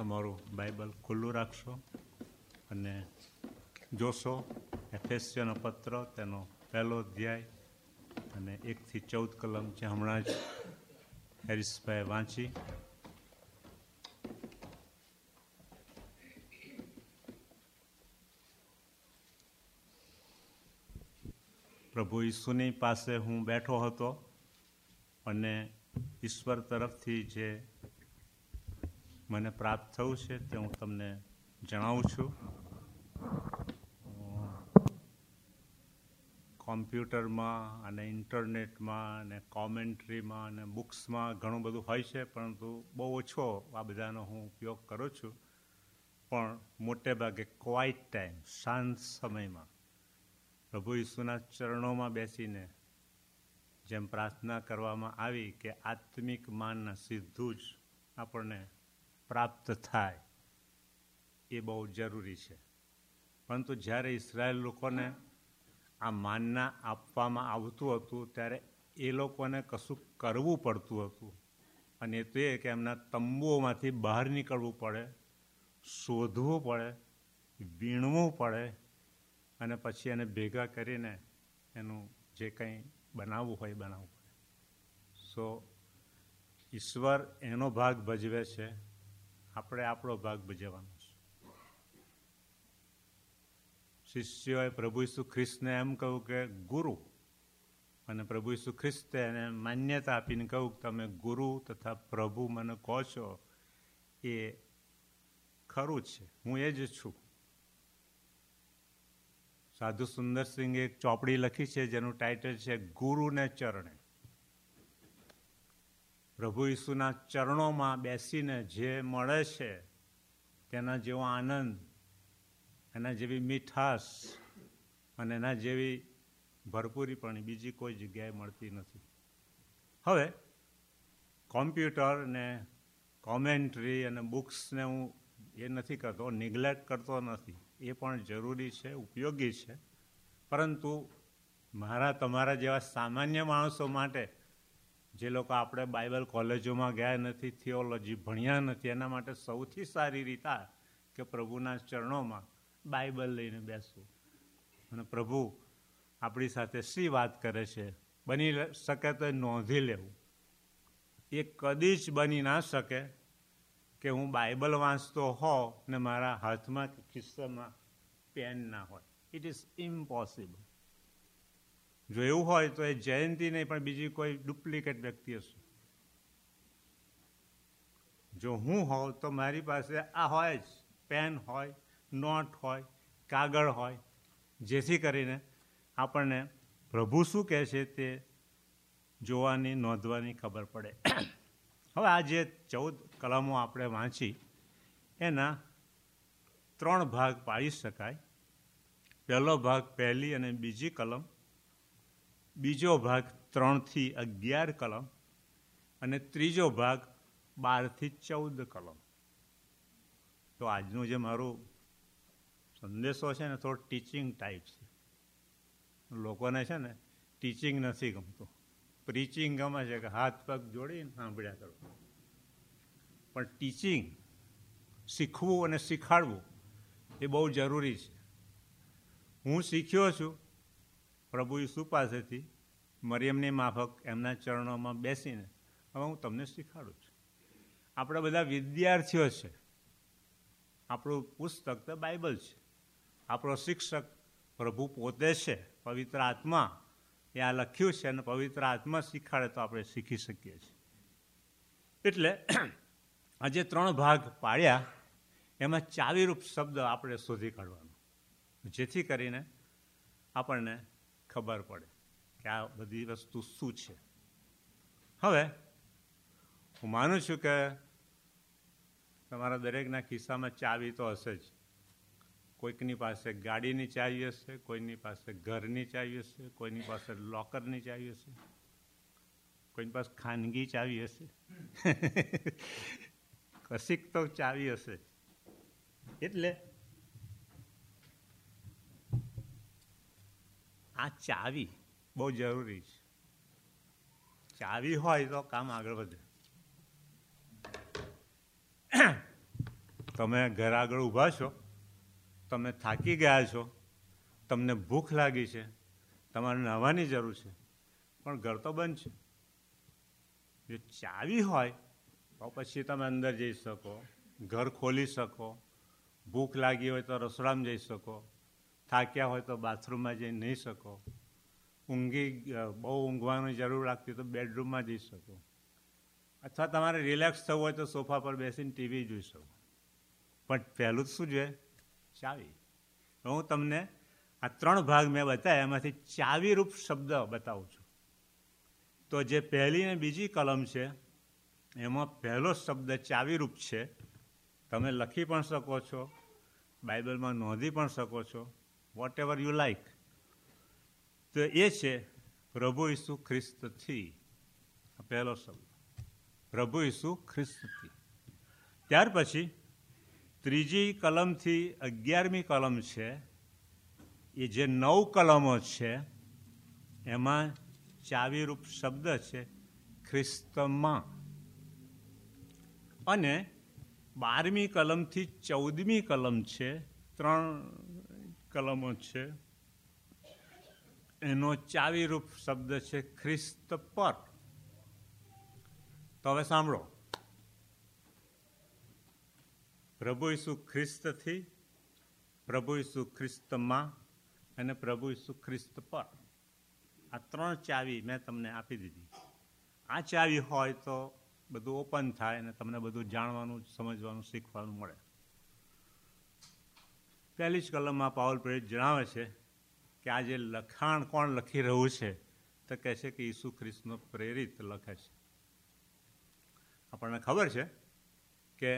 તમારું બાઇબલ ખુલ્લું રાખશો અને જોશો એફેસ્યનો પત્ર તેનો પહેલો અધ્યાય અને 1 થી 14 કલમ છે. હમણાં જ હેરિસભાઈ વાંચી. પ્રભુ ઈસુની પાસે હું બેઠો હતો અને ઈશ્વર તરફથી જે મને પ્રાપ્ત થયું છે તે હું તમને જણાવું છું. કોમ્પ્યુટરમાં અને ઇન્ટરનેટમાં અને કોમેન્ટ્રીમાં અને બુક્સમાં ઘણું બધું હોય છે, પરંતુ બહુ ઓછો આ બધાનો હું ઉપયોગ કરું છું. પણ મોટે ભાગે ક્વાઇટ ટાઈમ, શાંત સમયમાં પ્રભુ ઈસુના ચરણોમાં બેસીને જેમ પ્રાર્થના કરવામાં આવી કે આત્મિક માનના સીધું જ આપણને પ્રાપ્ત થાય, એ બહુ જરૂરી છે. પરંતુ જ્યારે ઇઝરાયેલ લોકોને આ માનના આપવામાં આવતું હતું ત્યારે એ લોકોને કશું કરવું પડતું હતું, અને એ તો એ કે એમના તંબુઓમાંથી બહાર નીકળવું પડે, શોધવું પડે, વીણવું પડે અને પછી એને ભેગા કરીને એનું જે કંઈ બનાવવું હોય બનાવવું પડે. સો ઈશ્વર એનો ભાગ ભજવે છે, આપણે આપણો ભાગ ભજવવાનો છે. શિષ્યોએ પ્રભુ ઈસુ ખ્રિસ્તને એમ કહ્યું કે ગુરુ, અને પ્રભુ ઈસુ ખ્રિસ્તે એને માન્યતા આપીને કહ્યું કે તમે ગુરુ તથા પ્રભુ મને કહો છો, એ ખરું છે, હું એ જ છું. સાધુ સુંદરસિંહે એક ચોપડી લખી છે જેનું ટાઇટલ છે ગુરુને ચરણે. પ્રભુ ઈસુના ચરણોમાં બેસીને જે મળે છે તેના જેવો આનંદ, એના જેવી મીઠાશ અને એના જેવી ભરપૂરીપણી બીજી કોઈ જગ્યાએ મળતી નથી. હવે કોમ્પ્યુટર ને કોમેન્ટ્રી અને બુક્સને હું એ નથી કરતો, નિગ્લેક્ટ કરતો નથી, એ પણ જરૂરી છે, ઉપયોગી છે. પરંતુ મારા તમારા જેવા સામાન્ય માણસો માટે, જે લોકો આપણે બાઇબલ કોલેજોમાં ગયા નથી, થિયોલોજી ભણ્યા નથી, એના માટે સૌથી સારી રીત આ કે પ્રભુના ચરણોમાં બાઇબલ લઈને બેસવું અને પ્રભુ આપણી સાથે શી વાત કરે છે બની શકે તો એ નોંધી લેવું. એ કદી જ બની ના શકે કે હું બાઇબલ વાંચતો હોઉં ને મારા હાથમાં કે ખિસ્સામાં પેન ના હોય. It is impossible. જો એવું હોય તો એ જયંતિ નહીં પણ બીજી કોઈ ડુપ્લિકેટ વ્યક્તિ હશે. જો હું હોઉં તો મારી પાસે આ હોય જ, પેન હોય, નોટ હોય, કાગળ હોય, જેથી કરીને આપણને પ્રભુ શું કહે છે તે જોવાની, નોંધવાની ખબર પડે. હવે આ જે 14 કલમો આપણે વાંચી એના 3 ભાગ પાડી શકાય. પહેલો ભાગ 1 અને 2 કલમ, બીજો ભાગ 3 થી 11 કલમ અને ત્રીજો ભાગ 12 થી 14 કલમ. તો આજનું જે મારું સંદેશો છે ને થોડો ટીચિંગ ટાઈપ છે. લોકોને છે ને ટીચિંગ નથી ગમતું, પ્રીચિંગ ગમે છે કે હાથ પગ જોડીને સાંભળ્યા કરો. પણ ટીચિંગ, શીખવું અને શીખાડવું એ બહુ જરૂરી છે. હું શીખ્યો છું પ્રભુ ઈસુ પાસેથી, મરિયમની માફક એમના ચરણોમાં બેસીને. હવે હું તમને શીખાડું છું. આપણે બધા વિદ્યાર્થીઓ છે. આપણું પુસ્તક તો બાઇબલ છે. આપણો શિક્ષક પ્રભુ પોતે છે, પવિત્ર આત્મા. એ આ લખ્યું છે અને પવિત્ર આત્મા શીખાડે તો આપણે શીખી શકીએ છીએ. એટલે આ જે 3 ભાગ પાડ્યા એમાં ચાવીરૂપ શબ્દ આપણે શોધી કાઢવાનો, જેથી કરીને આપણને ખબર પડે કે આ બધી વસ્તુ શું છે. હવે હું માનું છું કે તમારા દરેકના ખિસ્સામાં ચાવી તો હશે જ. કોઈકની પાસે ગાડીની ચાવી હશે, કોઈની પાસે ઘરની ચાવી હશે, કોઈની પાસે લોકરની ચાવી હશે, કોઈની પાસે ખાનગી ચાવી હશે. કશીક તો ચાવી હશે. એટલે આ ચાવી બહુ જરૂરી છે. ચાવી હોય તો કામ આગળ વધે. તમે ઘર આગળ ઊભા છો, તમે થાકી ગયા છો, તમને ભૂખ લાગી છે, તમારે નાહવાની જરૂર છે, પણ ઘર તો બંધ છે. જો ચાવી હોય તો પછી તમે અંદર જઈ શકો, ઘર ખોલી શકો, ભૂખ લાગી હોય તો રસોડામાં જઈ શકો, થાક્યા હોય તો બાથરૂમમાં જઈ નહીં શકો, બહુ ઊંઘવાની જરૂર લાગતી તો બેડરૂમમાં જઈ શકો, અથવા તમારે રિલેક્સ થવું હોય તો સોફા પર બેસીને ટીવી જોઈ શકો. પણ પહેલું શું જોઈએ? ચાવી. હું તમને આ 3 ભાગ મેં બતાવ્યા, એમાંથી ચાવીરૂપ શબ્દ બતાવું છું. તો જે પહેલી ને બીજી કલમ છે એમાં પહેલો શબ્દ ચાવીરૂપ છે. તમે લખી પણ શકો છો, બાઇબલમાં નોંધી પણ શકો છો, વોટ એવર યુ લાઈક. તો એ છે પ્રભુ ઈસુ ખ્રિસ્તથી. પહેલો શબ્દ પ્રભુ ઈસુ ખ્રિસ્તથી. ત્યાર પછી ત્રીજી કલમથી 11મી કલમ છે, એ જે 9 કલમો છે એમાં ચાવીરૂપ શબ્દ છે ખ્રિસ્તમાં. અને 12મી કલમથી 14મી કલમ છે, 3 કલમો છે, એનો ચાવીરૂપ શબ્દ છે ખ્રિસ્ત પર. તો હવે સાંભળો, પ્રભુ ઈસુ ખ્રિસ્તથી, પ્રભુ ઈસુ ખ્રિસ્તમાં અને પ્રભુ ઈસુ ખ્રિસ્ત પર. આ 3 ચાવી મેં તમને આપી દીધી. આ ચાવી હોય તો બધું ઓપન થાય અને તમને બધું જાણવાનું, સમજવાનું, શીખવાનું મળે. પહેલી જ કલમમાં પાઉલ પ્રેરિત જણાવે છે કે આ જે લખાણ કોણ લખી રહ્યું છે, તો કહે છે કે ઈસુ ખ્રિસ્તનો પ્રેરિત લખે છે. આપણને ખબર છે કે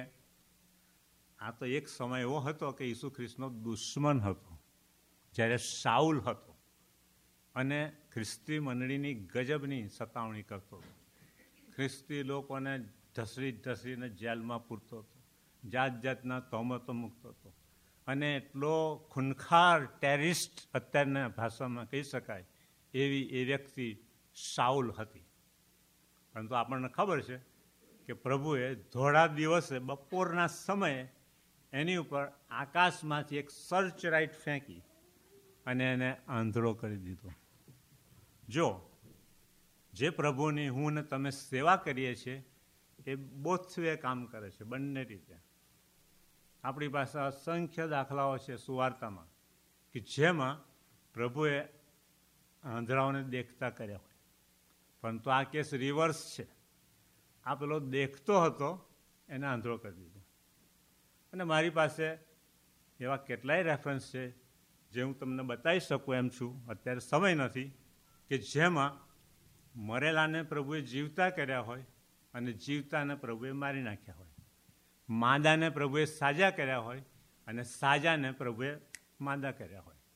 આ તો એક સમય એવો હતો કે ઈસુ ખ્રિસ્તનો દુશ્મન હતો, જ્યારે શાઉલ હતો અને ખ્રિસ્તી મંડળીની ગજબની સતાવણી કરતો હતો. ખ્રિસ્તી લોકોને ઢસરીને જેલમાં પૂરતો હતો, જાત જાતના તહોમતો મૂકતો હતો, અને એટલો ખૂનખાર ટેરરિસ્ટ અત્યારના ભાષામાં કહી શકાય એવી એ વ્યક્તિ શાઉલ હતી. પરંતુ આપણને ખબર છે કે પ્રભુએ ધોળા દિવસે બપોરના સમયે એની ઉપર આકાશમાંથી એક સર્ચ લાઇટ ફેંકી અને એને આંધળો કરી દીધો. જો જે પ્રભુની હું ને તમે સેવા કરીએ છીએ એ બોથ વે કામ કરે છે, બંને રીતે. આપણી પાસે અસંખ્ય દાખલાઓ છે સુવાર્તામાં કે જેમાં પ્રભુએ આંધળાઓને દેખતા કર્યા હોય, પરંતુ આ કેસ રિવર્સ છે. આ પેલો દેખતો હતો એને આંધળો કરી દીધો. અને મારી પાસે એવા કેટલાય રેફરન્સ છે જે હું તમને બતાવી શકું એમ છું, અત્યારે સમય નથી, કે જેમાં મરેલાને પ્રભુએ જીવતા કર્યા હોય અને જીવતાને પ્રભુએ મારી નાખ્યા હોય, માંદાને પ્રભુએ સાજા કર્યા હોય અને સાજાને પ્રભુએ માંદા કર્યા હોય.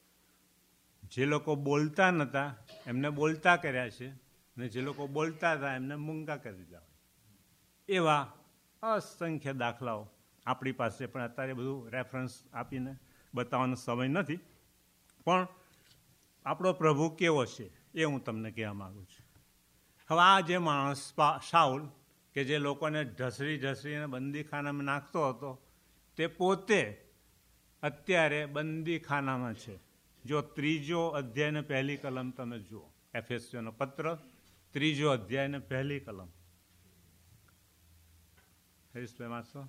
જે લોકો બોલતા નહોતા એમને બોલતા કર્યા છે, અને જે લોકો બોલતા હતા એમને મૂંગા કરી દીધા હોય. એવા અસંખ્ય દાખલાઓ આપણી પાસે, પણ અત્યારે બધું રેફરન્સ આપીને બતાવવાનો સમય નથી. પણ આપણો પ્રભુ કેવો છે એ હું તમને કહેવા માગું છું. હવે આ જે માણસ શાઉલ કે જે લોકોને ઢસરીને બંદીખાનામાં નાખતો હતો, તે પોતે અત્યારે બંદીખાનામાં છે. જો 3 અધ્યાયને 1 કલમ તમે જુઓ, એફેસીઓનો પત્ર 3 અધ્યાયને 1 કલમ. હરીશભાઈ વાંચો.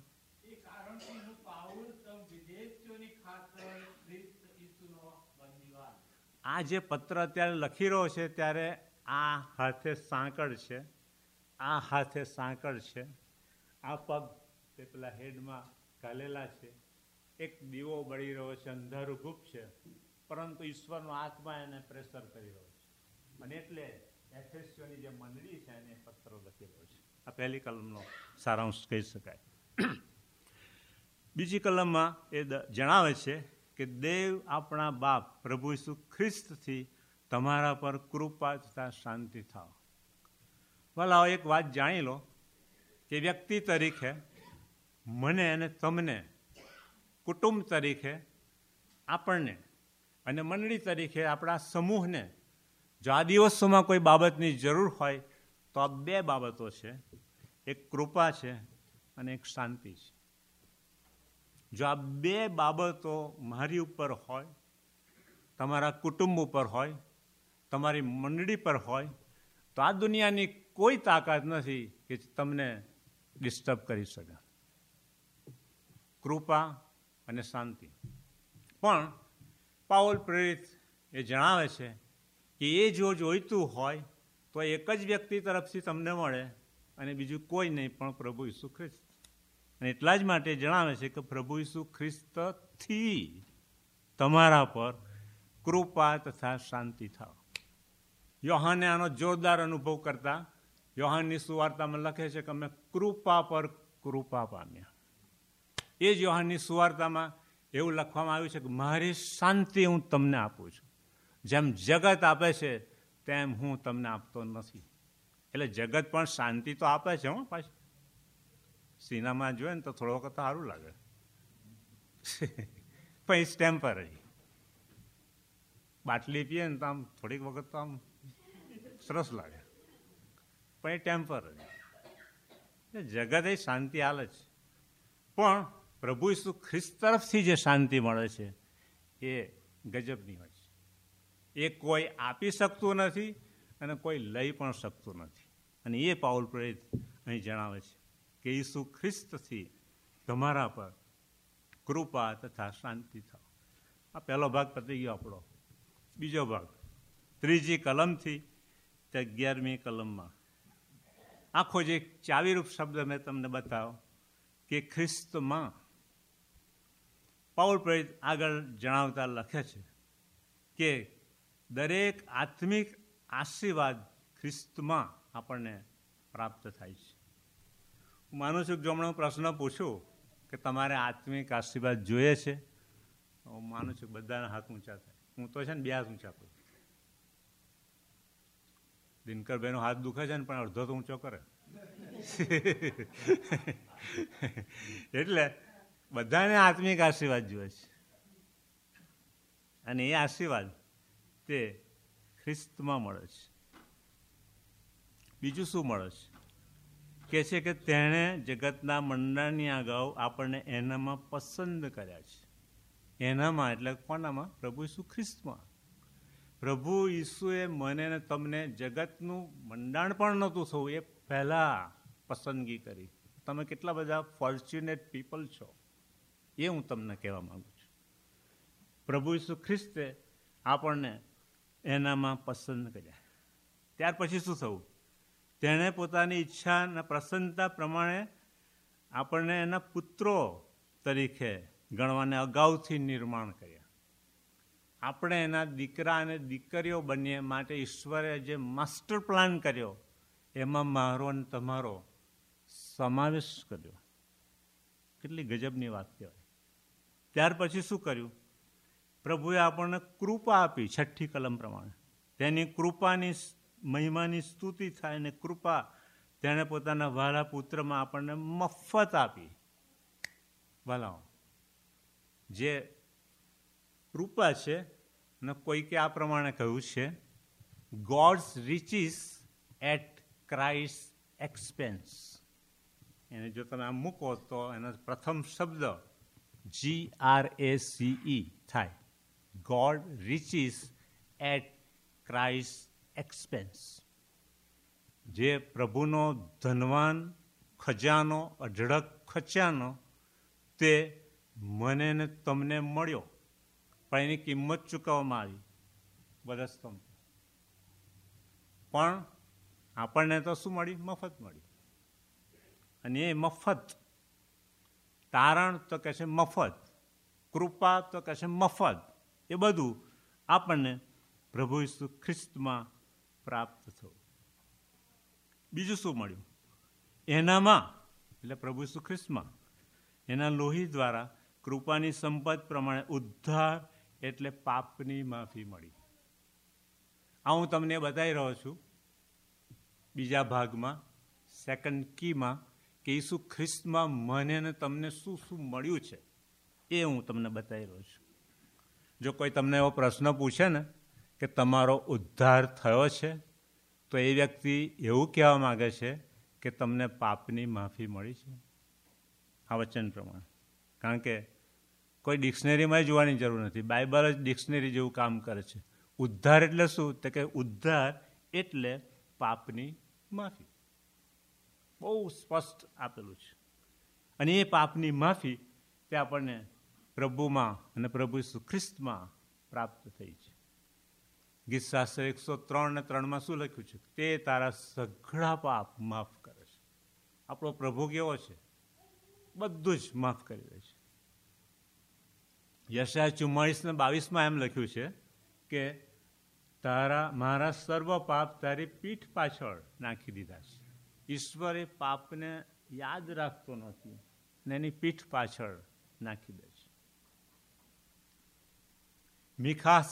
આ જે પત્ર અત્યારે લખી રહ્યો છે ત્યારે આ હાથે સાંકળ છે, આ હાથે સાંકળ છે, આ પગ તે પેલા હેડમાં ઘાલેલા છે, એક દીવો બળી રહ્યો છે, અંધારું ગુપ્ત છે, પરંતુ ઈશ્વરનો આત્મા એને પ્રેશર કરી રહ્યો છે. અને એટલે એફેસીઓની જે મંડળી છે એને પત્ર લખી રહ્યો છે. આ 1 કલમનો સારાંશ કહી શકાય. બીજી કલમમાં એ જણાવે છે કે દેવ આપણા બાપ પ્રભુ ઈસુ ખ્રિસ્તથી તમારા પર કૃપા તથા શાંતિ થાવ. ભલા એક વાત જાણી લો કે વ્યક્તિ તરીકે મને અને તમને, કુટુંબ તરીકે આપણને અને મંડળી તરીકે આપણા સમૂહને જો આ દિવસોમાં કોઈ બાબતની જરૂર હોય તો આ 2 બાબતો છે. એક કૃપા છે અને એક શાંતિ છે. જો આ બે બાબતો મારી ઉપર હોય, તમારા કુટુંબ ઉપર હોય, તમારી મંડળી પર હોય, તો આ દુનિયાની કોઈ તાકાત નથી કે તમને ડિસ્ટર્બ કરી શકે. કૃપા અને શાંતિ. પણ પાઉલ પ્રેરિત એ જણાવે છે કે એ જો જોઈતું હોય તો એક જ વ્યક્તિ તરફથી તમને મળે અને બીજું કોઈ નહીં પણ પ્રભુ ઈસુ ખ્રિસ્ત. અને એટલા જ માટે જણાવે છે કે પ્રભુ ઈસુ ખ્રિસ્તથી તમારા પર કૃપા તથા શાંતિ થાવ. યોહાને આનો જોરદાર અનુભવ કરતા યોહાનની સુવાર્તામાં લખે છે કે અમે કૃપા પર કૃપા પામ્યા. એ જ યોહાનની સુવાર્તામાં એવું લખવામાં આવ્યું છે કે મારી શાંતિ હું તમને આપું છું, જેમ જગત આપે છે તેમ હું તમને આપતો નથી. એટલે જગત પણ શાંતિ તો આપે છે. પાછી સિનેમા જોઈએ ને તો થોડો વખત સારું લાગે, પણ ઇટ્સ ટેમ્પરરી. બાટલી પીએ ને તો આમ થોડીક વખત તો આમ સરસ લાગે, પણ એ ટેમ્પરરી. જગત એ શાંતિ હાલે છે, પણ પ્રભુ ઈસુ ખ્રિસ્ત તરફથી જે શાંતિ મળે છે એ ગજબની હોય છે. એ કોઈ આપી શકતું નથી અને કોઈ લઈ પણ શકતું નથી. અને એ પાઉલ પ્રેરિત અહીં જણાવે છે કે ઈસુ ખ્રિસ્તથી તમારા પર કૃપા તથા શાંતિ થાવ. આ પહેલો ભાગ પતી ગયો આપણો. બીજો ભાગ 3જી કલમથી તે 11મી કલમમાં આખો જે ચાવીરૂપ શબ્દ મેં તમને બતાવ્યો કે ખ્રિસ્તમાં. પાઉલ પ્રેરિત આગળ જણાવતા લખે છે કે દરેક આત્મિક આશીર્વાદ ખ્રિસ્તમાં આપણને પ્રાપ્ત થાય છે. હું માનું છું કે જો હમણાં પ્રશ્ન પૂછું કે તમારે આત્મિક આશીર્વાદ જોઈએ છે, હું માનું છું કે બધાના હાથ ઊંચા થાય. હું તો છે ને 2 હાથ ઊંચા કરું. દિનકરભાઈનો હાથ દુખે છે ને પણ અડધો તો ઊંચો કરે. એટલે બધાને આત્મિક આશીર્વાદ જોઈએ છે, અને એ આશીર્વાદ તે ખ્રિસ્તમાં મળે છે. બીજું શું મળે છે કે તેણે જગતના મંડાણની અગાઉ આપણને એનામાં પસંદ કર્યા છે. એનામાં એટલે કોનામાં? પ્રભુ ઈસુ ખ્રિસ્તમાં. પ્રભુ ઈસુએ મને ને તમને જગતનું મંડાણ પણ નહોતું થવું એ પહેલાં પસંદગી કરી. તમે કેટલા બધા ફોર્ચ્યુનેટ પીપલ છો એ હું તમને કહેવા માગું છું. પ્રભુ ઈસુ ખ્રિસ્તે આપણને એનામાં પસંદ કર્યા. ત્યાર પછી શું થયું? તેણે પોતાની ઈચ્છા અને પ્રસન્નતા પ્રમાણે આપણને એના પુત્રો તરીકે ગણવાને અગાઉથી નિર્માણ કર્યા. આપણે એના દીકરા અને દીકરીઓ બનીએ માટે ઈશ્વરે જે માસ્ટર પ્લાન કર્યો એમાં મારો અને તમારો સમાવેશ કર્યો. કેટલી ગજબની વાત કહેવાય. ત્યાર પછી શું કર્યું? પ્રભુએ આપણને કૃપા આપી. 6ઠ્ઠી કલમ પ્રમાણે તેની કૃપાની મહિમાની સ્તુતિ થાય અને કૃપા તેણે પોતાના વહાલા પુત્રમાં આપણને મફત આપી. ભલાઓ જે કૃપા છે અને કોઈકે આ પ્રમાણે કહ્યું છે God's riches at Christ expense. એને જો તમે આમ મૂકો તો એનો પ્રથમ શબ્દ GRACE થાય. God riches at Christ expense. જે પ્રભુનો ધનવાન ખજાનો, અઢળક ખજાનો તે મને ને તમને મળ્યો, પણ એની કિંમત ચૂકવવામાં આવી બદસ્તમ. પણ આપણને તો શું મળ્યું? મફત મળ્યું. અને એ મફત, તારણ તો કહે છે મફત, કૃપા તો કહે છે મફત, એ બધું આપણને પ્રભુ ઈસુ ખ્રિસ્તમાં પ્રાપ્ત થયું. બીજું શું મળ્યું? એનામાં એટલે પ્રભુ ઈસુ ખ્રિસ્તમાં એના લોહી દ્વારા કૃપાની સંપત પ્રમાણે ઉદ્ધાર એટલે પાપની માફી મળી. આ હું તમને બતાવી રહ્યો છું બીજા ભાગમાં, સેકન્ડ કીમાં, કે ઈસુ ખ્રિસ્તમાં મને ને તમને શું શું મળ્યું છે એ હું તમને બતાવી રહ્યો છું. જો કોઈ તમને એવો પ્રશ્ન પૂછે ને કે તમારો ઉદ્ધાર થયો છે, તો એ વ્યક્તિ એવું કહેવા માગે છે કે તમને પાપની માફી મળી છે આ વચન પ્રમાણે. કારણ કે કોઈ ડિક્શનરીમાં જોવાની જરૂર નથી. બાઇબલ જ ડિક્શનરી જેવું કામ કરે છે. ઉદ્ધાર એટલે શું? તો કે ઉદ્ધાર એટલે પાપની માફી. બહુ સ્પષ્ટ આપેલું છે. અને એ પાપની માફી તે આપણને પ્રભુમાં અને પ્રભુ ઈસુ ખ્રિસ્તમાં પ્રાપ્ત થઈ છે. ગીત શાસ્ત્ર 103:3 શું લખ્યું છે? તે તારા સઘળા પાપ માફ કરે છે. આપણો પ્રભુ કેવો છે? બધું જ માફ કરી દે છે. યશાયા 44:22 એમ લખ્યું છે કે મારા સર્વ પાપ તારી પીઠ પાછળ નાખી દીધા છે. ઈશ્વરે પાપને યાદ રાખતો નથી ને એની પીઠ પાછળ નાખી દે છે. મીખા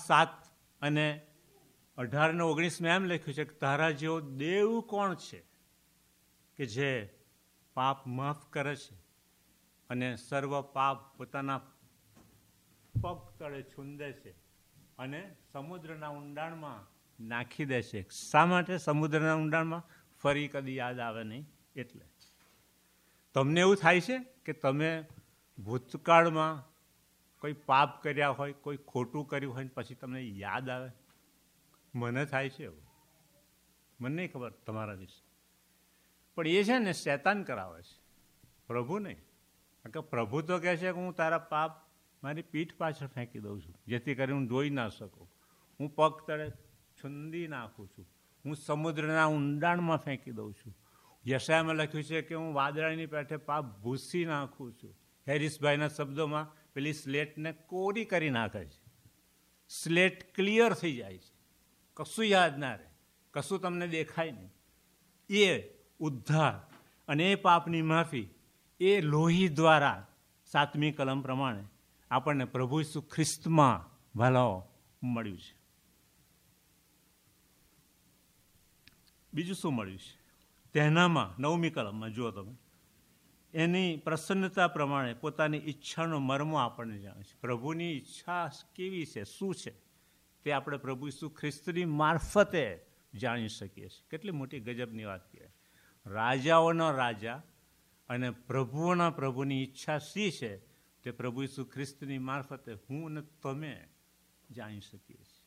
7:18-19 એમ લખ્યું છે કે તારા જેવો દેવ કોણ છે કે જે પાપ માફ કરે છે અને સર્વ પાપ પોતાના પગ તળે છૂંદે છે અને સમુદ્રના ઊંડાણમાં નાખી દે છે. શા માટે? સમુદ્રના ઊંડાણમાં ફરી કદી યાદ આવે નહીં એટલે. તમને એવું થાય છે કે તમે ભૂતકાળમાં કોઈ પાપ કર્યા હોય, કોઈ ખોટું કર્યું હોય, પછી તમને યાદ આવે? મને થાય છે એવું. મને નહીં ખબર તમારા વિશે, પણ એ છે ને શૈતાન કરાવે છે, પ્રભુ નહીં. કારણ કે પ્રભુ તો કહે છે કે હું તારા પાપ મારી પીઠ પાછળ ફેંકી દઉં છું, જેથી કરીને હું જોઈ ના શકું. હું પગ તળે છુંદી નાખું છું, હું સમુદ્રના ઊંડાણમાં ફેંકી દઉં છું. યશાયામાં લખ્યું છે કે હું વાદળાની પેઠે પાપ ભૂસી નાખું છું. હેરિસભાઈના શબ્દોમાં પેલી સ્લેટને કોરી કરી નાખે છે. સ્લેટ ક્લિયર થઈ જાય છે, કશું યાદ ના રહે, કશું તમને દેખાય નહીં. એ ઉદ્ધાર અને એ પાપની માફી એ લોહી દ્વારા 7મી કલમ પ્રમાણે આપણને પ્રભુ ઈસુ ખ્રિસ્તમાં ભલાઓ મળ્યું છે. બીજું શું મળ્યું છે? તેનામાં 9મી કલમમાં જુઓ તમે, એની પ્રસન્નતા પ્રમાણે પોતાની ઈચ્છાનો મર્મ આપણને જાણે છે. પ્રભુની ઈચ્છા કેવી છે, શું છે, તે આપણે પ્રભુ ઈસુ ખ્રિસ્તની મારફતે જાણી શકીએ છીએ. કેટલી મોટી ગજબની વાત કહેવાય. રાજાઓનો રાજા અને પ્રભુઓના પ્રભુની ઈચ્છા શી છે તે પ્રભુ ઈસુ ખ્રિસ્તની મારફતે હું અને તમે જાણી શકીએ છીએ.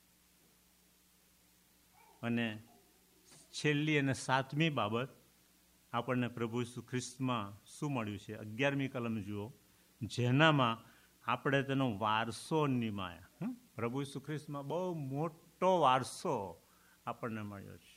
અને છેલ્લી અને 7મી બાબત આપણને પ્રભુ ઈસુ ખ્રિસ્તમાં શું મળ્યું છે? 11મી કલમ જુઓ, જેનામાં આપણે તેનો વારસો નિમાયા. પ્રભુ ઈસુ ખ્રિસ્તમાં બહુ મોટો વારસો આપણને મળ્યો છે.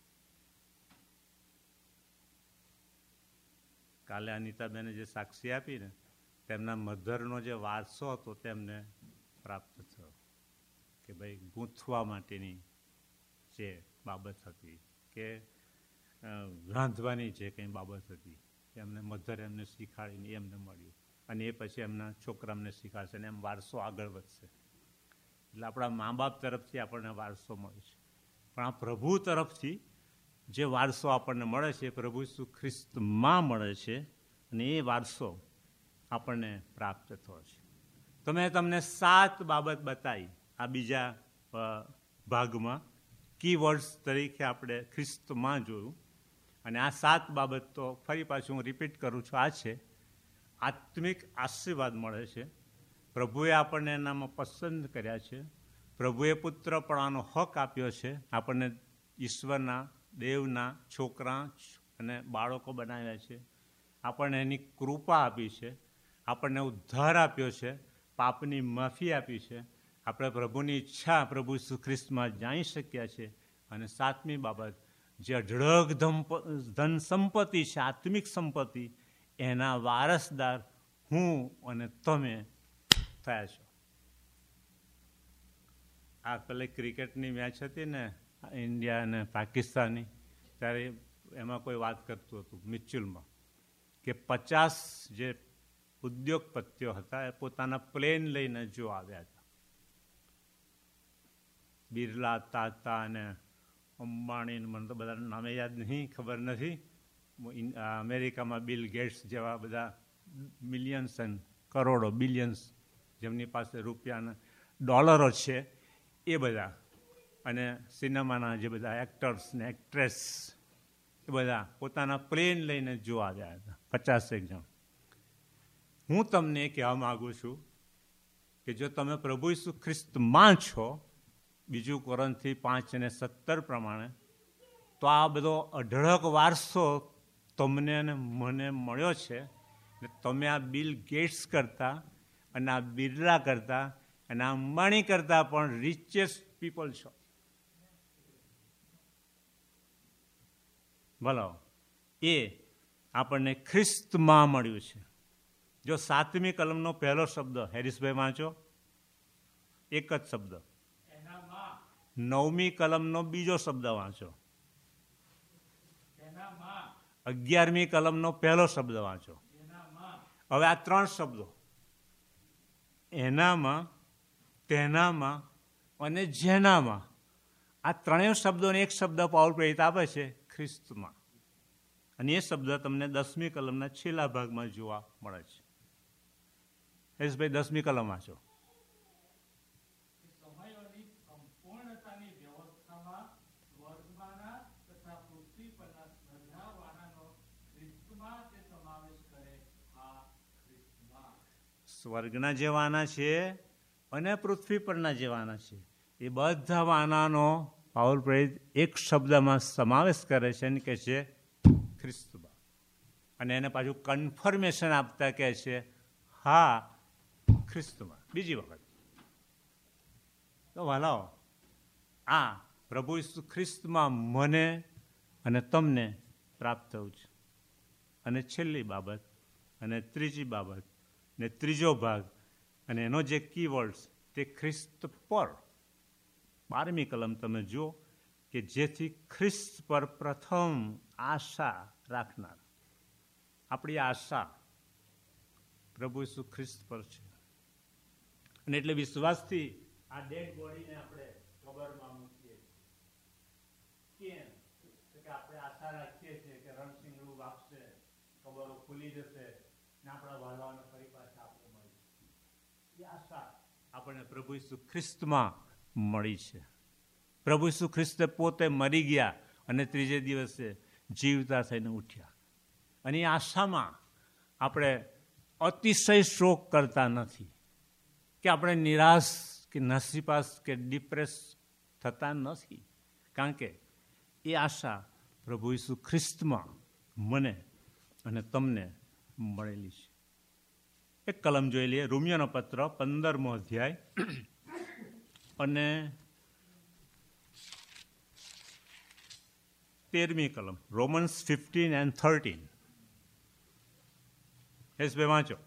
કાલે અનિતાબેને જે સાક્ષી આપી ને, તેમના મધરનો જે વારસો હતો તેમને પ્રાપ્ત થયો. કે ભાઈ ગૂંથવા માટેની જે બાબત હતી કે રાંધવાની જે કંઈ બાબત હતી એમને મધર એમને શીખાડીને એમને મળ્યું. અને એ પછી એમના છોકરા એમને શીખાડશે અને એમ વારસો આગળ વધશે. એટલે આપણા મા બાપ તરફથી આપણને વારસો મળે છે, પણ આ પ્રભુ તરફથી જે વારસો આપણને મળે છે પ્રભુ ઈસુ ખ્રિસ્તમાં મળે છે. અને એ વારસો આપણને પ્રાપ્ત થયો છે. તો મેં તમને 7 બાબત બતાવી આ બીજા ભાગમાં. કીવર્ડ્સ તરીકે આપણે ખ્રિસ્તમાં જોયું. અને આ 7 બાબત તો ફરી પાછું હું રિપીટ કરું છું. આ છે આત્મિક આશીર્વાદ મળે છે, પ્રભુએ આપણને એનામાં પસંદ કર્યા છે, પ્રભુએ પુત્રપણાનો હક આપ્યો છે, આપણને ઈશ્વરના દેવના છોકરા અને બાળકો બનાવ્યા છે, આપણને એની કૃપા આપી છે, આપણને ઉદ્ધાર આપ્યો છે, પાપની માફી આપી છે, આપણે પ્રભુની ઈચ્છા પ્રભુ ઈસુ ખ્રિસ્તમાં જાણી શક્યા છે. અને 7મી બાબત, જે અઢળક ધન સંપત્તિ છે, આત્મિક સંપત્તિ, એના વારસદાર હું અને તમે થયા છો. આ પેલી ક્રિકેટની મેચ હતી ને ઇન્ડિયા અને પાકિસ્તાનની, ત્યારે એમાં કોઈ વાત કરતું હતું મિચુલમાં કે 50 જે ઉદ્યોગપતિઓ હતા એ પોતાના પ્લેન લઈને જો આવ્યા હતા. બિરલા, તાતા અને અંબાણી, મને તો બધા નામે યાદ નહીં, ખબર નથી. અમેરિકામાં બિલ ગેટ્સ જેવા બધા મિલિયન્સ એન્ડ કરોડો, બિલિયન્સ જેમની પાસે રૂપિયાના ડોલરો છે એ બધા, અને સિનેમાના જે બધા એક્ટર્સ ને એક્ટ્રેસ એ બધા પોતાના પ્લેન લઈને જો આવ્યા હતા, 50 જણ. હું તમને કહેવા માગું છું કે જો તમે પ્રભુ ઈસુ ખ્રિસ્તમાં છો, બીજું કોરિન્થી 5:17 પ્રમાણે, તો આ બધો અઢળક વારસો તમને અને મને મળ્યો છે. તમે આ બિલ ગેટ્સ કરતા અને આ બિરલા કરતા અને આ અંબાણી કરતા પણ રિચેસ્ટ પીપલ છો. બોલો, એ આપણને ખ્રિસ્તમાં મળ્યું છે. જો 7મી કલમનો પહેલો શબ્દ હેરીસભાઈ વાંચો, એક જ શબ્દ. 9મી કલમનો બીજો શબ્દ વાંચો. 11મી કલમનો પહેલો શબ્દ વાંચો. હવે આ 3 શબ્દો, એનામાં, તેનામાં અને જેનામાં, આ ત્રણેય શબ્દોને એક શબ્દ પાઉલ પ્રેરિત આપે છે, ખ્રિસ્તમાં. અને એ શબ્દ તમને 10મી કલમના છેલ્લા ભાગમાં જોવા મળે છે. હેસભાઈ 10મી કલમ વાંચો. સ્વર્ગના જે વાના છે અને પૃથ્વી પરના જે વાના છે, એ બધા વાનાનો પાઉલ પ્રેરિત એક શબ્દમાં સમાવેશ કરે છે અને કહે છે ખ્રિસ્તમાં. અને એને પાછું કન્ફર્મેશન આપતા કહે છે હા ખ્રિસ્તમાં, બીજી વખત. તો વાલાઓ, આ પ્રભુ ઈસુ ખ્રિસ્તમાં મને અને તમને પ્રાપ્ત થયું છે. અને છેલ્લી બાબત અને ત્રીજી બાબત ને ત્રીજો ભાગ અને એનો જે કીવર્ડ્સ, તે ખ્રિસ્ત પર. 12મી કલમ તમે જુઓ કે જેથી ખ્રિસ્ત પર પ્રથમ આશા રાખનાર. આપણી આશા પ્રભુ ઈસુ ખ્રિસ્ત પર છે. અને એટલે વિશ્વાસથી આ ડેડ બોડીને આપણે કબરમાં મૂકીએ. કેમ? કે આપણે આશા રાખીએ છીએ કે રણસિંગડું વાગશે, કબરો ખુલી જશે ને આપણા વાલાઓને ફરી પાછા આપણે મળી. એ આશા આપણને પ્રભુ ઈસુ ખ્રિસ્તમાં મળી છે. પ્રભુ ઈસુ ખ્રિસ્તે પોતે મરી ગયા અને ત્રીજે દિવસે જીવતા થઈને ઉઠ્યા. અને એ આશામાં આપણે અતિશય શોક કરતા નથી, કે આપણે નિરાશ કે નસીપાસ કે ડિપ્રેસ થતા નથી. કારણ કે એ આશા પ્રભુ ઈસુ ખ્રિસ્તમાં મને અને તમને મળેલી છે. એક કલમ જોઈ લઈએ, રોમિયોનો પત્ર 15મો અધ્યાય અને 13મી કલમ, રોમન્સ 15:13. યસ ભાઈ વાંચો.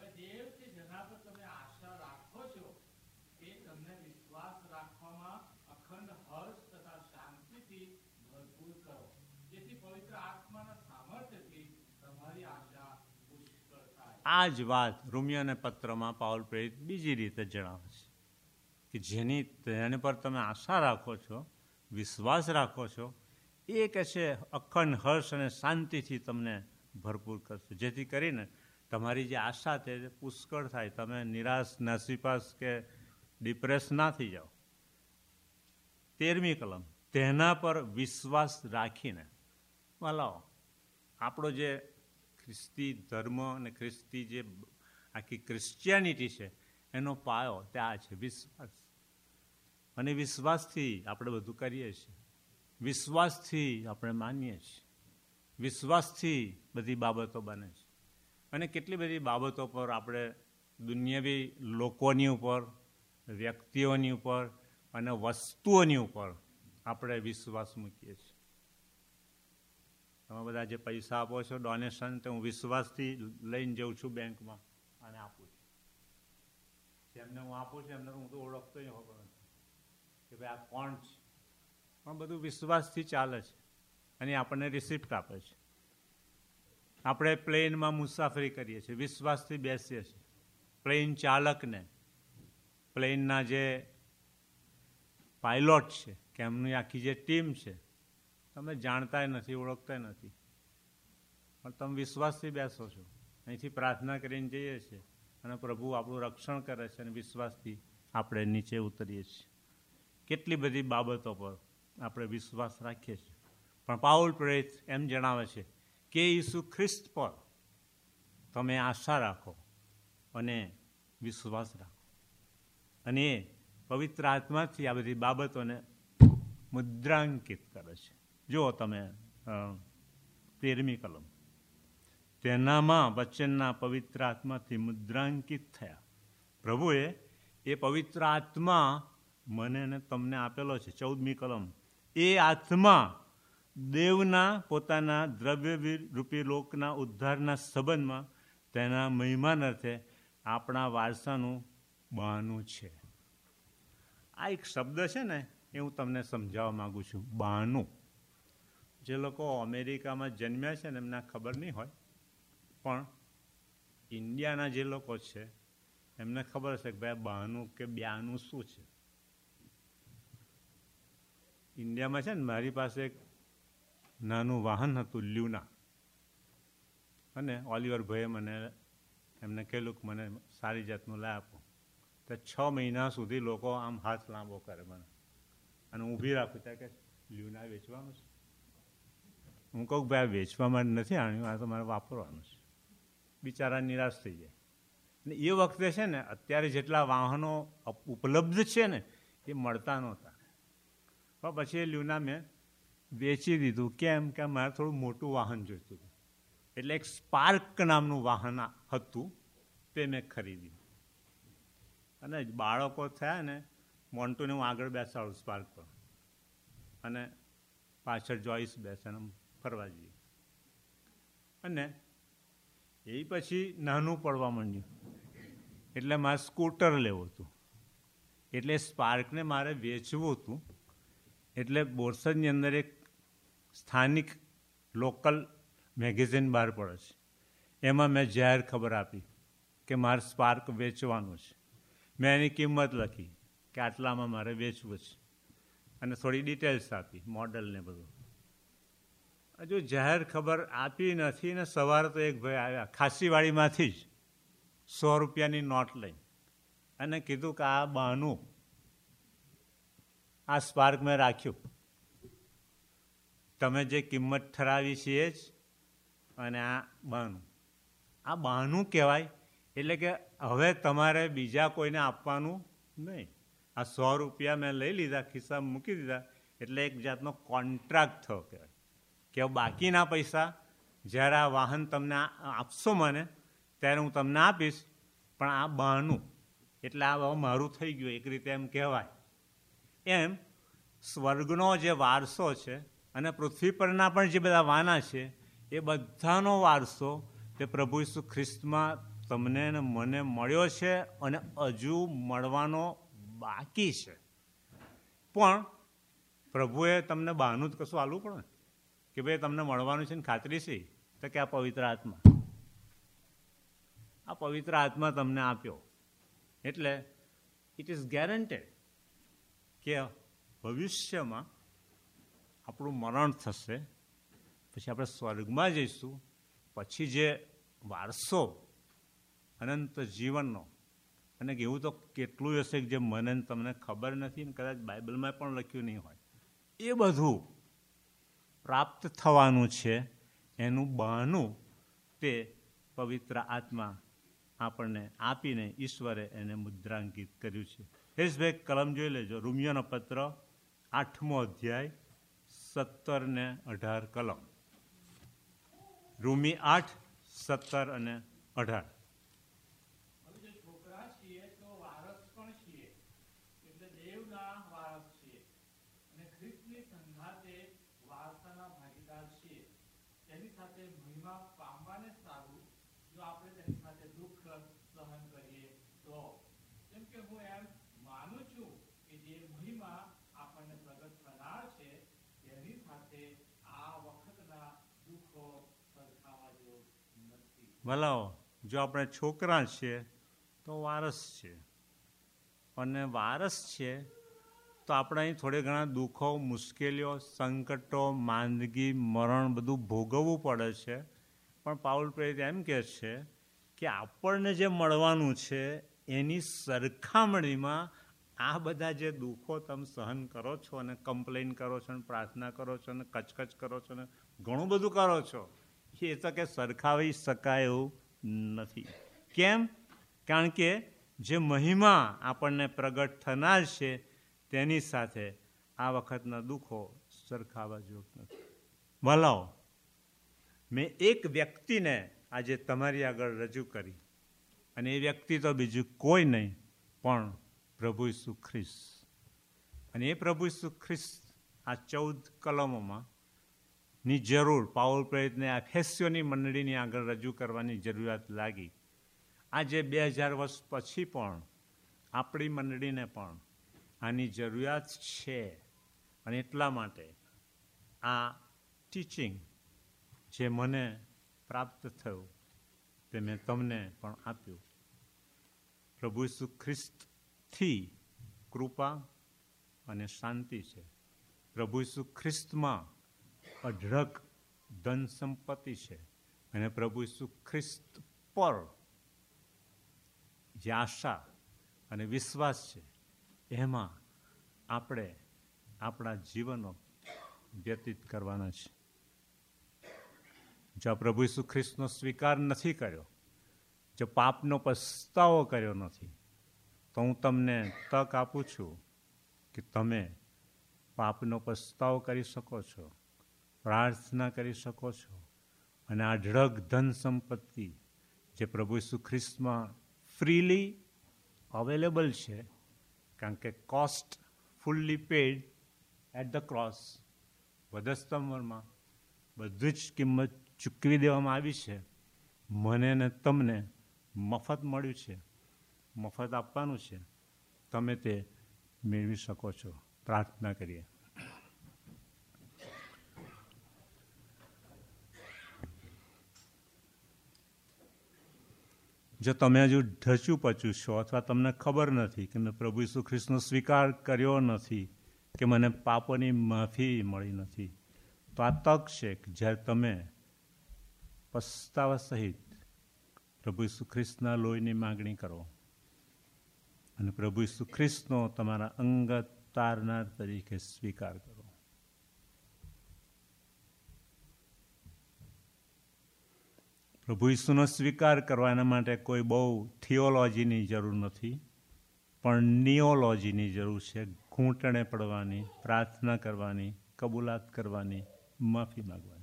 આ જ વાત રોમિયોના પત્રમાં પાઉલ પ્રેરિત બીજી રીતે જણાવે છે કે જેની પર તમે આશા રાખો છો, વિશ્વાસ રાખો છો, એ કહે છે અખંડ હર્ષ અને શાંતિથી તમને ભરપૂર કરશે. જેથી કરીને તમારી જે આશા તે પુષ્કળ થાય, તમે નિરાશ, નાસીપાસ કે ડિપ્રેસ ના થઈ જાઓ. 13મી કલમ, તેના પર વિશ્વાસ રાખીને. વાલાઓ, આપણો જે ખ્રિસ્તી ધર્મ અને ખ્રિસ્તી જે આખી ક્રિશ્ચિયાનિટી છે, એનો પાયો ત્યાં છે વિશ્વાસ. અને વિશ્વાસથી આપણે બધું કરીએ છીએ, વિશ્વાસથી આપણે માનીએ છીએ, વિશ્વાસથી બધી બાબતો બને છે. અને કેટલી બધી બાબતો પર આપણે દુનિયાવી લોકોની ઉપર, વ્યક્તિઓની ઉપર અને વસ્તુઓની ઉપર આપણે વિશ્વાસ મૂકીએ છીએ. તમે બધા જે પૈસા આપો છો ડોનેશન, તો હું વિશ્વાસથી લઈને જાઉં છું બેંકમાં અને આપું છું. જેમને હું આપું છું એમને હું તો ઓળખતો જ હોતો નથી કે ભાઈ આ કોણ છે, પણ બધું વિશ્વાસથી ચાલે છે. અને આપણને રિસિપ્ટ આપે છે. આપણે પ્લેનમાં મુસાફરી કરીએ છીએ, વિશ્વાસથી બેસીએ છીએ. પ્લેન ચાલકને, પ્લેનના જે પાયલોટ છે કે એમની આખી જે ટીમ છે, તમે જાણતાય નથી, ઓળખતા નથી, પણ તમે વિશ્વાસથી બેસો છો. અહીંથી પ્રાર્થના કરીને જઈએ છીએ અને પ્રભુ આપણું રક્ષણ કરે છે અને વિશ્વાસથી આપણે નીચે ઉતરીએ છીએ. કેટલી બધી બાબતો પર આપણે વિશ્વાસ રાખીએ છીએ. પણ પાઉલ પ્રેરિત એમ જણાવે છે કે ઈસુ ખ્રિસ્ત પર તમે આશા રાખો અને વિશ્વાસ રાખો. અને એ પવિત્ર આત્માથી આ બધી બાબતોને મુદ્રાંકિત કરે છે. જુઓ તમે 13મી કલમ, તેનામાં વચનના પવિત્ર આત્માથી મુદ્રાંકિત થયા. પ્રભુએ એ પવિત્ર આત્મા મને ને તમને આપેલો છે. 14મી કલમ, એ આત્મા દેવના પોતાના દ્રવ્ય રૂપી લોકના ઉદ્ધારના સંબંધમાં તેના મહિમાન અર્થે આપણા વારસાનું બહાનું છે. આ એક શબ્દ છે ને, એ હું તમને સમજાવવા માગું છું. બહાનું. જે લોકો અમેરિકામાં જન્મ્યા છે ને એમને ખબર નહીં હોય, પણ ઇન્ડિયાના જે લોકો છે એમને ખબર છે કે ભાઈ બહાનું કે બ્યાનું શું છે. ઇન્ડિયામાં છે ને, મારી પાસે એક નાનું વાહન હતું લ્યુના, અને ઓલિવર ભાઈએ મને એમને કહેલું કે મને સારી જાતનું લાવી આપો. તો 6 મહિના સુધી લોકો આમ હાથ લાંબો કરે મને, અને ઊભી રાખું ત્યાં કે લ્યુના વેચવાનું છે. હું કહું ભાઈ વેચવા માટે નથી આણ્યું, આ તો મારે વાપરવાનું છે. બિચારા નિરાશ થઈ જાય. અને એ વખતે છે ને, અત્યારે જેટલા વાહનો ઉપલબ્ધ છે ને એ મળતા નહોતા. પણ પછી એ લ્યુના મેં વેચી દીધું. કેમ કે મારે થોડું મોટું વાહન જોઈતું હતું. એટલે એક સ્પાર્ક નામનું વાહન હતું, તે મેં ખરીદ્યું. અને બાળકો થયા ને, મોન્ટુને હું આગળ બેસાડું સ્પાર્ક પર, અને પાછળ જોઈસ બેસે ને ફરવા જઈએ. અને એ પછી નાનું પડવા માંડ્યું, એટલે મારે સ્કૂટર લેવું હતું. એટલે સ્પાર્કને મારે વેચવું હતું. એટલે બોરસદની અંદર એક સ્થાનિક લોકલ મેગેઝિન બહાર પડે છે, એમાં મેં જાહેર ખબર આપી કે મારે સ્પાર્ક વેચવાનું છે. મેં એની કિંમત લખી કે આટલામાં મારે વેચવું છે, અને થોડી ડિટેલ્સ આપી, મોડલ ને બધું. હજુ જાહેર ખબર આપી નથી ને સવારે તો એક ભાઈ આવ્યા ખાસીવાડીમાંથી જ 100 રૂપિયાની નોટ લઈ, અને કીધું કે આ બહાનું, આ સ્પાર્ક મેં રાખ્યું, તમે જે કિંમત ઠરાવી છે એ જ, અને આ બહાનું. આ બહાનું કહેવાય. એટલે કે હવે તમારે બીજા કોઈને આપવાનું નહીં. આ 100 રૂપિયા મેં લઈ લીધા, ખિસ્સામાં મૂકી દીધા, એટલે એક જાતનો કોન્ટ્રાક્ટ થયો કહેવાય કે બાકીના પૈસા જ્યારે આ વાહન તમને આપશો મને ત્યારે હું તમને આપીશ, પણ આ બહાનું. એટલે આ મારું થઈ ગયું એક રીતે એમ કહેવાય. એમ સ્વર્ગનો જે વારસો છે અને પૃથ્વી પરના પણ જે બધા વાના છે એ બધાનો વારસો તે પ્રભુ ઈસુ ખ્રિસ્તમાં તમને ને મને મળ્યો છે, અને હજુ મળવાનો બાકી છે. પણ પ્રભુએ તમને બહાનું જ કશું આલવું પડે કે ભાઈ તમને મળવાનું છે ને ખાતરી છે, તો કે આ પવિત્ર આત્મા. આ પવિત્ર આત્મા તમને આપ્યો એટલે ઇટ ઇઝ ગેરંટેડ કે ભવિષ્યમાં આપણું મરણ થશે, પછી આપણે સ્વર્ગમાં જઈશું, પછી જે વારસો અનંત જીવનનો, અને એવું તો કેટલું હશે કે જે મને તમને ખબર નથી ને કદાચ બાઇબલમાં પણ લખ્યું નહીં હોય, એ બધું પ્રાપ્ત થવાનું છે. એનું બહાનું તે પવિત્ર આત્મા આપણને આપીને ઈશ્વરે એને મુદ્રાંકિત કર્યું છે. હેશભાઈ કલમ જોઈ લેજો, રોમિયોનો પત્ર 8મો અધ્યાય 17 ને 18 કલમ. રોમી 8, 17 અને 18. ભલાઓ, જો આપણે છોકરા છીએ તો વારસ છે, અને વારસ છે તો આપણે અહીં થોડે ઘણા દુઃખો, મુશ્કેલીઓ, સંકટો, માંદગી, મરણ બધું ભોગવવું પડે છે. પણ પાઉલ પ્રેરિત એમ કહે છે કે આપણને જે મળવાનું છે એની સરખામણીમાં આ બધા જે દુઃખો તમે સહન કરો છો, અને કમ્પ્લેન કરો છો, અને પ્રાર્થના કરો છો, અને કચકચ કરો છો, અને ઘણું બધું કરો છો, એ તો કે સરખાવી શકાય એવું નથી. કેમ? કારણ કે જે મહિમા આપણને પ્રગટ થનાર છે તેની સાથે આ વખતના દુઃખો સરખાવા યોગ્ય નથી. વલાઓ, મેં એક વ્યક્તિને આજે તમારી આગળ રજૂ કરી, અને એ વ્યક્તિ તો બીજું કોઈ નહીં પણ પ્રભુ ઈસુ ખ્રિસ્ત. અને એ પ્રભુ ઈસુ ખ્રિસ્ત આ 14 કલમોમાં ની જરૂર પાઉલ પ્રેરિતને આ એફેસીયોની મંડળીની આગળ રજૂ કરવાની જરૂરિયાત લાગી. આજે 2000 વર્ષ પછી પણ આપણી મંડળીને પણ આની જરૂરિયાત છે. અને એટલા માટે આ ટીચિંગ જે મને પ્રાપ્ત થયું તે મેં તમને પણ આપ્યું. પ્રભુ ઈસુ ખ્રિસ્તથી કૃપા અને શાંતિ છે. પ્રભુ ઈસુ ખ્રિસ્તમાં અઢળક ધન સંપત્તિ છે. અને પ્રભુ ઈસુ ખ્રિસ્ત પર જે આશા અને વિશ્વાસ છે એમાં આપણે આપણા જીવનો વ્યતીત કરવાના છે. જો પ્રભુ ઈસુ ખ્રિસ્તનો સ્વીકાર નથી કર્યો, જો પાપનો પસ્તાવો કર્યો નથી, તો હું તમને તક આપું છું કે તમે પાપનો પસ્તાવો કરી શકો છો, પ્રાર્થના કરી શકો છો, અને આ અઢળક ધન સંપત્તિ જે પ્રભુ ઈસુ ખ્રિસ્તમાં ફ્રીલી અવેલેબલ છે, કારણ કે cost fully paid at the cross, વધસ્તંભમાં બધી જ કિંમત ચૂકવી દેવામાં આવી છે. મને ને તમને મફત મળ્યું છે, મફત આપવાનું છે. તમે તે મેળવી શકો છો. પ્રાર્થના કરીએ. જો તમે હજુ ઢચું પચ્યું છો અથવા તમને ખબર નથી કે મેં પ્રભુ ઈસુ ખ્રિસ્તનો સ્વીકાર કર્યો નથી, કે મને પાપોની માફી મળી નથી, તો આ તક છે કે જ્યારે તમે પસ્તાવા સહિત પ્રભુ ઈસુ ખ્રિસ્તના લોહીની માગણી કરો અને પ્રભુ ઈસુ ખ્રિસ્તનો તમારા અંગત તારનાર તરીકે સ્વીકાર કરો. પ્રભુ ઈસુનો સ્વીકાર કરવાના માટે કોઈ બહુ થિયોલોજીની જરૂર નથી, પણ નિયોલોજીની જરૂર છે. ઘૂંટણે પડવાની, પ્રાર્થના કરવાની, કબૂલાત કરવાની, માફી માંગવાની.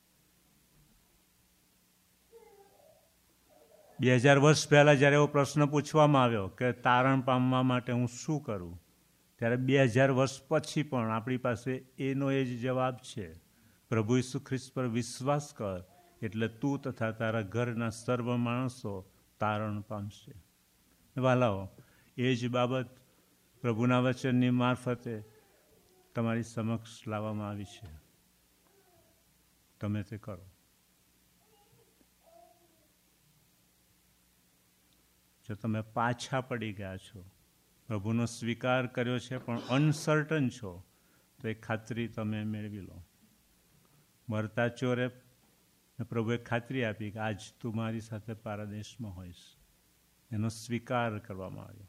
2000 વર્ષ પહેલાં જ્યારે એવો પ્રશ્ન પૂછવામાં આવ્યો કે તારણ પામવા માટે હું શું કરું, ત્યારે 2000 વર્ષ પછી પણ આપણી પાસે એનો એ જ જવાબ છે. પ્રભુ ઈસુ ખ્રિસ્ત પર વિશ્વાસ કર, એટલે તું તથા તારા ઘરના સર્વ માણસો તારણ પામશે. વાલાઓ, એ જ બાબત પ્રભુના વચનની મારફતે તમારી સમક્ષ લાવવામાં આવી છે. તમે તે કરો. જો તમે પાછા પડી ગયા છો, પ્રભુનો સ્વીકાર કર્યો છે પણ અનસર્ટન છો, તો એ ખાતરી તમે મેળવી લો. મરતા ચોરે પ્રભુએ ખાતરી આપી કે આજ તું મારી સાથે પારાદેશમાં હોઈશ. એનો સ્વીકાર કરવામાં આવ્યો.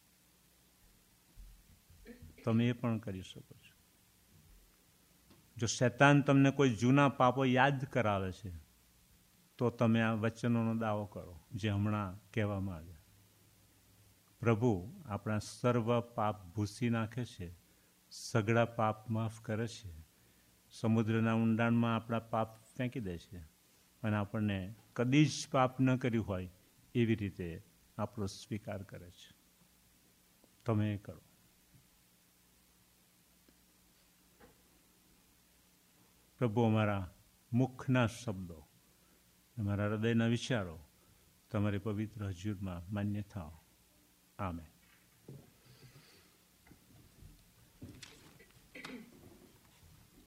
તમે એ પણ કરી શકો છો. જો શૈતાન તમને કોઈ જૂના પાપો યાદ કરાવે છે, તો તમે આ વચનોનો દાવો કરો જે હમણાં કહેવામાં આવ્યા. પ્રભુ આપણા સર્વ પાપ ભૂસી નાખે છે, સઘળા પાપ માફ કરે છે, સમુદ્રના ઊંડાણમાં આપણા પાપ ફેંકી દે છે, અને આપણને કદી જ પાપ ન કર્યું હોય એવી રીતે આપણો સ્વીકાર કરે છે. તમે એ કરો. પ્રભુ, અમારા મુખના શબ્દો, અમારા હૃદયના વિચારો તમારી પવિત્ર હજુરમાં માન્ય થાઓ. આમેન.